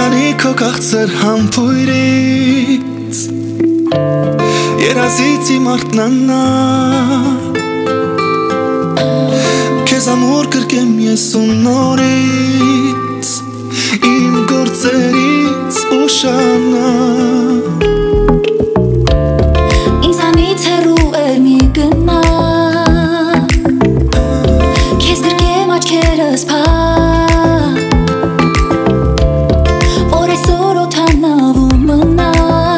Տանի քո քաղցր համբույրից Երազից իմ արթնանա Քեզ ամուր կրկեմ ես ու նորից Իմ գործերից ուշանա Ինձանից հեռու էլ մի գնա Քեզ գրկեմ աչքերս փակ Որ այսօր օդանավում մնա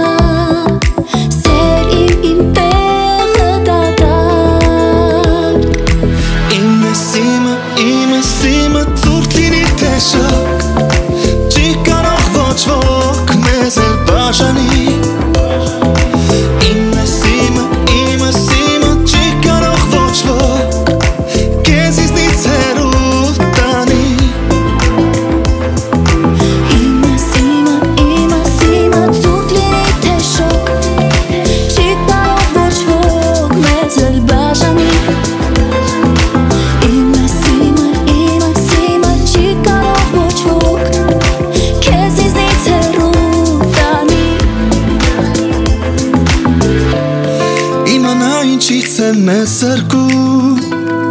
Սեր իմ տեղը դատարկ Իմ սիմը ծուրտ լինի թե շակ Չի կարող ոչ ոք մեզ էլ բաժանի Իմ սիմը չի կարող ոչ ոք Քեզ ինձնից հեռու տանի Իմ սիմը ծուրտ լինի թե շոկ Չի կարող ոչ ոք մեզ էլ բաժանի Իմ սիմը չի կարող ոչ ոք Քեզ ինձնից հեռու տանի Իմանա ինչից է մեզ զրկում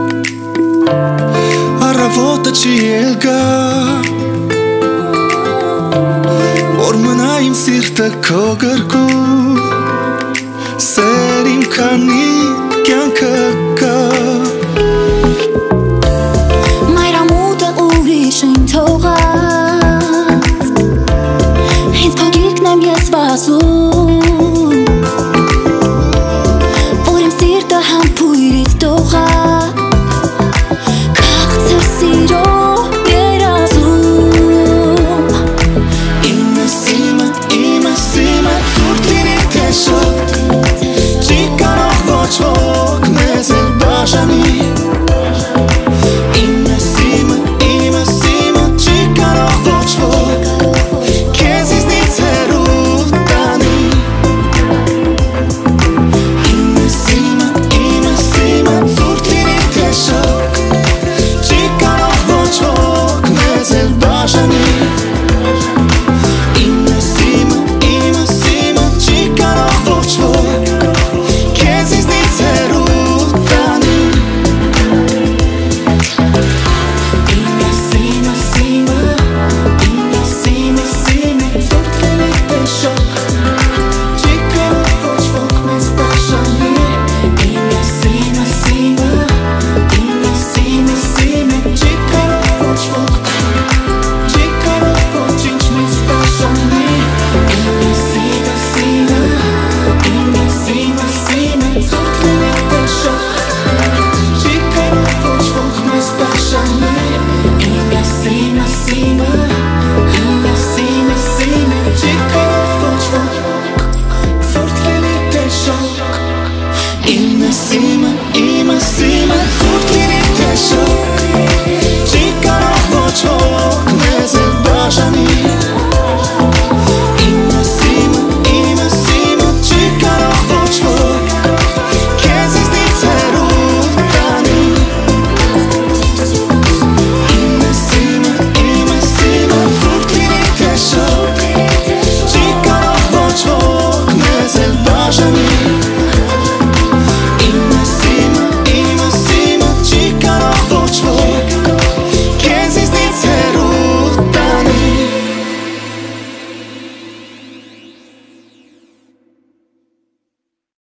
Առավոտը չի էլ գա Որ մնա իմ սիրտը քո գրկում